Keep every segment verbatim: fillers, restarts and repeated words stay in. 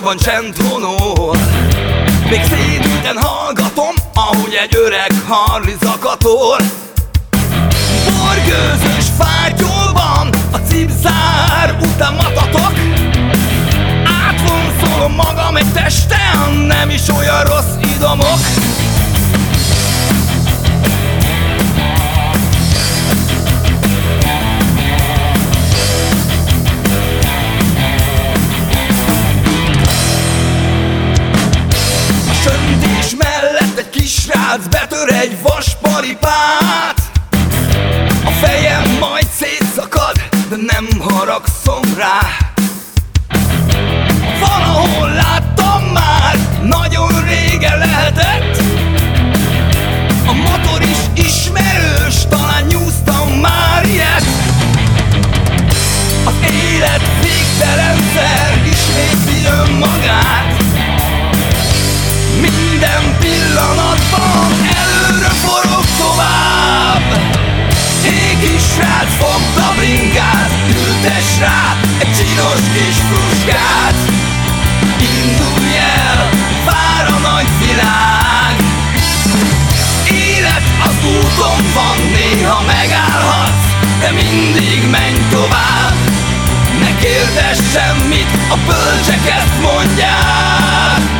házban csend honol. Még szédülten hallgatom, ahogy egy öreg Harley zakatol. Borgőzös fátyolban a cipzár után matatok. Átvonszolom magam egy testen, nem is olyan rossz idomok. A söndés mellett egy kisrác betör egy vasparipát. A fejem majd szétszakad, de nem haragszom rá. Valahol láttam már, nagyon régen lehetett. A motor is ismerős, talán nyúztam már ilyet. Az élet végtelenszer ismétli önmagát. Minden pillanatban előre forog tovább. Hé kis srác, fogd a bringát, ültess rá egy csinos kis fruskát. Indulj el, vár a nagy világ. Élet az úton van, néha megállhatsz, de mindig menj tovább. Ne kérdezz semmit, a bölcsek ezt mondják.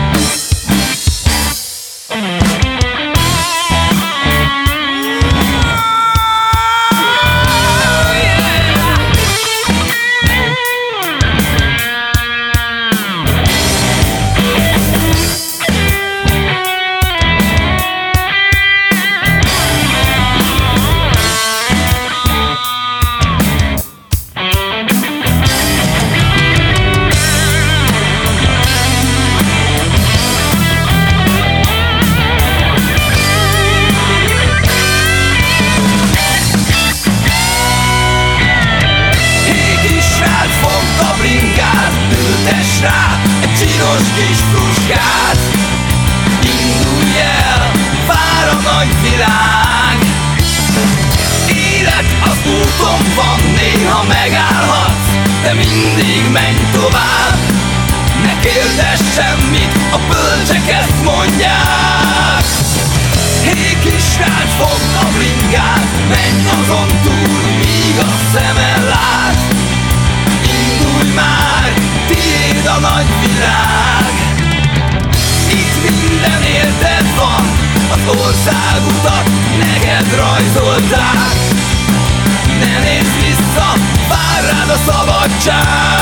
Ültess rá egy csinos kis fruskát. Indulj el, vár a nagy világ. Élet az úton van, néha megállhatsz, de mindig menj tovább. Ne kérdezz semmit, a bölcsek ezt mondják. Hé kis srác, fogd a bringát, menj azon túl, míg a szemed lát. Indulj már, tiéd a nagy világ. Itt minden érted van, az országutat neked rajzolták. Ne nézz vissza, vár rád a szabadság.